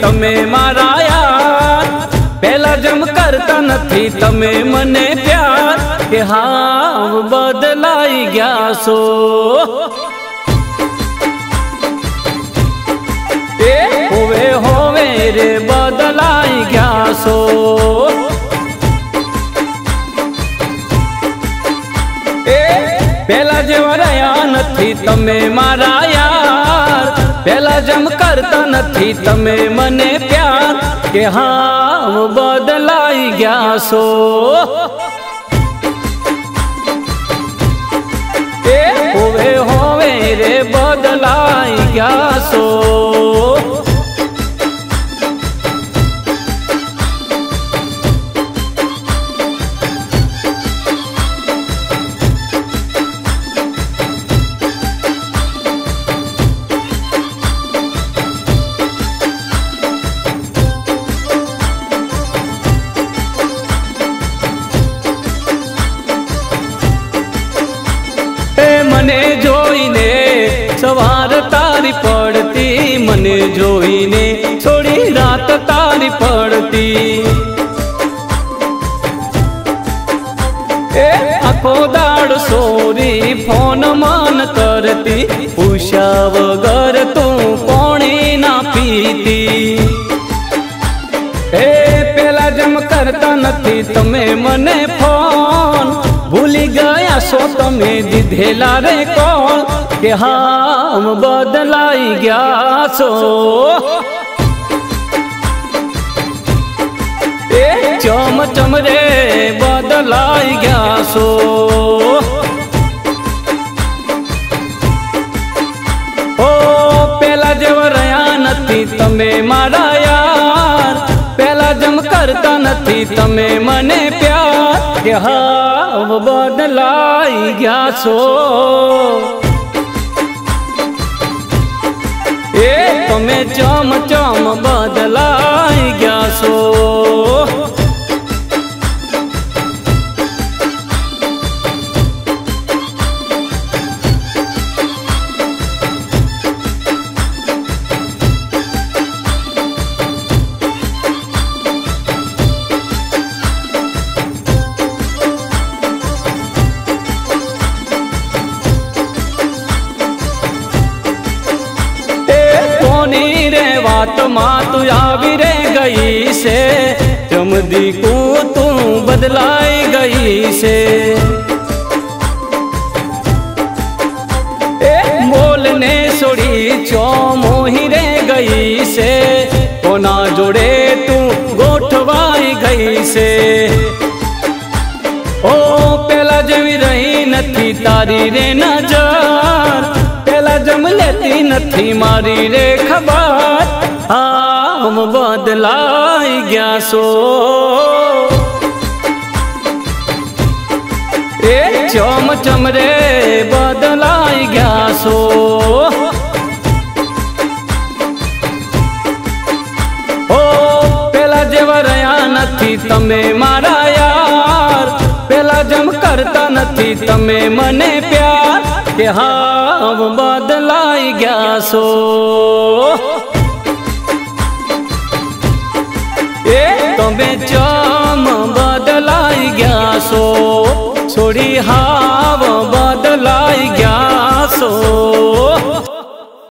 तमे मारा यार, पहला जम करता नथी तमे मने प्यार के हाव बदलाई गया सो। होवे होवे रे बदलाई गया सो। पहला जेवा रया नथी तमे मारा यार, पहला जम करता नथी तमे मने प्यार के हाव बदलाई गया सो। होवे होवे रे बदलाई गया सो। मने जोईने सवार तारी पड़ती, मने जोईने थोड़ी रात तारी पड़ती। आखो दाड़ सोरी फोन मान करती, पूछा वगर तू पानी ना पीती। पहला जम करता नथी तमे मने फोन, भूली गया सो तमे दीधेला रे कौन के हम बदलाई गया सो। चम चम रे बदलाई गया सो। ओ पहला जेवा रया नथी तमे मारा यार, पहला जम करता नथी तमे मने प्यार के हाव बदलाई गया सो। तमे चम चम बदलाई गया सो। बात माँ तू आवी रे गई से, चमदी को तू बदलाई गई से। बोलने सोड़ी चौमोही रे गई से, कोना जोड़े तू गोठवाई गई से। ओ पहला जेवी रही नथी तारी रे नजर, पहला जम लेती नथी मारी रे खबर, हम बदलाई गया सो। चम चम रे बदलाई गया सो। ओ पहला जेवा रया नथी तमे मारा यार, पहला जम करता नथी तमे मने प्यार के हाव बदलाई गया सो। तमे चम बदलाई गया सो, छोड़ी हाव बदलाई गया सो।